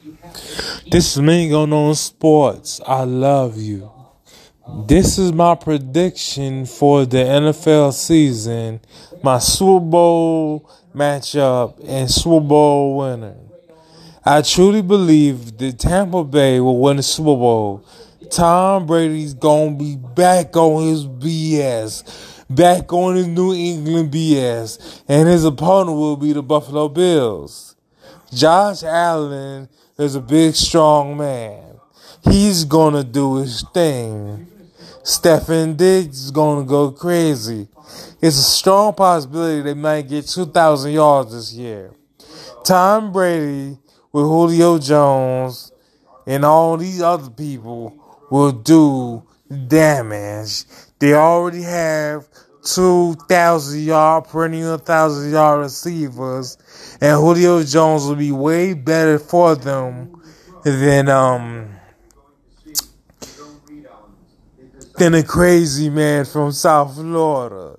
This is Mingo on Sports. I love you. This is my prediction for the NFL season, my Super Bowl matchup, and Super Bowl winner. I truly believe that Tampa Bay will win the Super Bowl. Tom Brady's going to be back on his BS, back on his New England BS, and his opponent will be the Buffalo Bills. Josh Allen is a big, strong man. He's going to do his thing. Stephen Diggs is going to go crazy. It's a strong possibility they might get 2,000 yards this year. Tom Brady with Julio Jones and all these other people will do damage. They already have 2,000-yard, perennial 1,000-yard receivers, and Julio Jones will be way better for them than a crazy man from South Florida.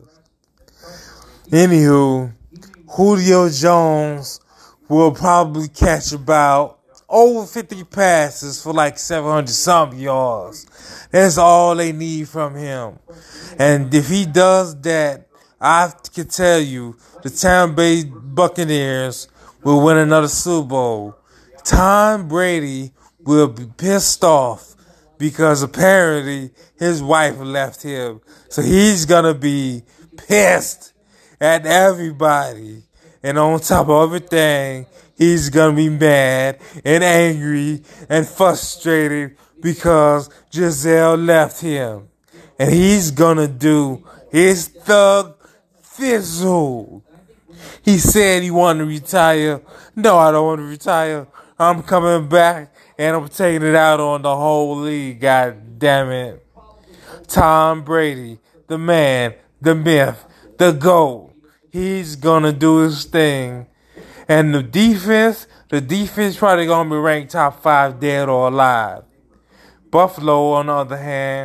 Anywho, Julio Jones will probably catch about over 50 passes for like 700-something yards. That's all they need from him. And if he does that, I can tell you the Tampa Bay Buccaneers will win another Super Bowl. Tom Brady will be pissed off because apparently his wife left him. So he's going to be pissed at everybody. And on top of everything, he's going to be mad and angry and frustrated because Giselle left him. And he's going to do his thug fizzle. He said he wanted to retire. No, I don't want to retire. I'm coming back and I'm taking it out on the whole league. God damn it. Tom Brady, the man, the myth, the GOAT. He's going to do his thing. And the defense probably going to be ranked top 5 dead or alive. Buffalo, on the other hand,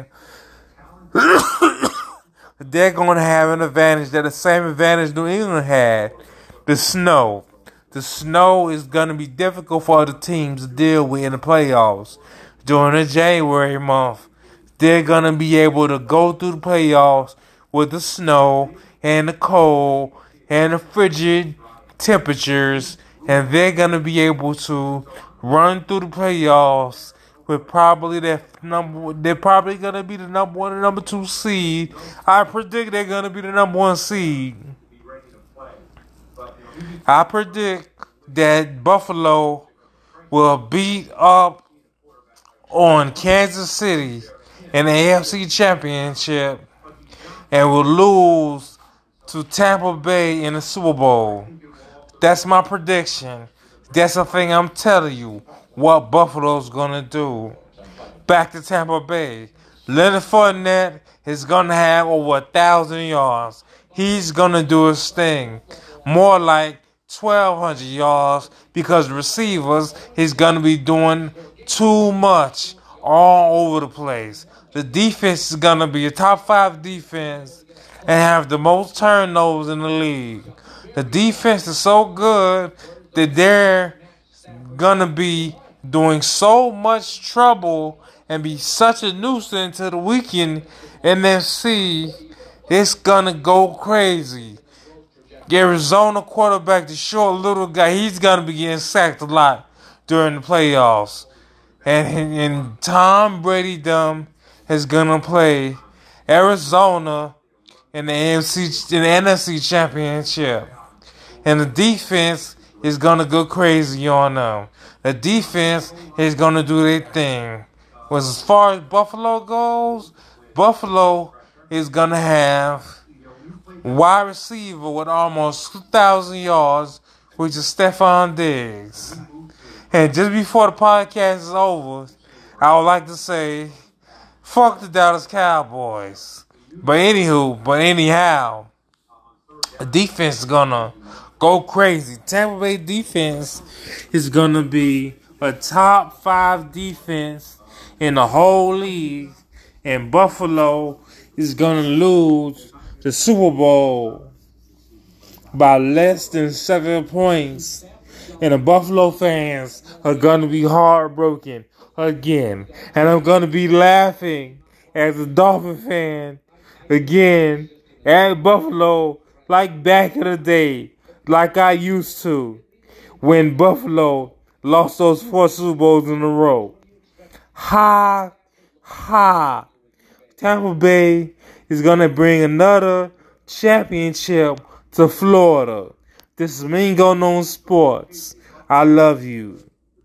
they're going to have an advantage. That the same advantage New England had. The snow. The snow is going to be difficult for other teams to deal with in the playoffs. During the January month, they're going to be able to go through the playoffs with the snow and the cold and the frigid temperatures. And they're going to be able to run through the playoffs with probably they're probably going to be the number 1 and number 2 seed. I predict they're going to be the number 1 seed. I predict that Buffalo will beat up on Kansas City in the AFC Championship and will lose to Tampa Bay in the Super Bowl. That's my prediction. That's the thing I'm telling you what Buffalo's going to do. Back to Tampa Bay. Leonard Fournette is going to have over 1,000 yards. He's going to do his thing. More like 1,200 yards because receivers, he's going to be doing too much all over the place. The defense is going to be a top 5 defense and have the most turnovers in the league. The defense is so good that they're going to be doing so much trouble and be such a nuisance to the weekend NFC. It's going to go crazy. Arizona quarterback, the short little guy, he's going to be getting sacked a lot during the playoffs. And Tom Brady is going to play Arizona in the NFC Championship. And the defense is going to go crazy on them. The defense is going to do their thing. As far as Buffalo goes, Buffalo is going to have wide receiver with almost 2,000 yards, which is Stephon Diggs. And just before the podcast is over, I would like to say, fuck the Dallas Cowboys. But anyhow, the defense is going to go crazy. Tampa Bay defense is going to be a top 5 defense in the whole league. And Buffalo is going to lose the Super Bowl by less than 7 points. And the Buffalo fans are going to be heartbroken again. And I'm going to be laughing as a Dolphin fan again at Buffalo like back in the day, like I used to when Buffalo lost those 4 Super Bowls in a row. Ha, ha. Tampa Bay is going to bring another championship to Florida. This is Mingo Known Sports. I love you.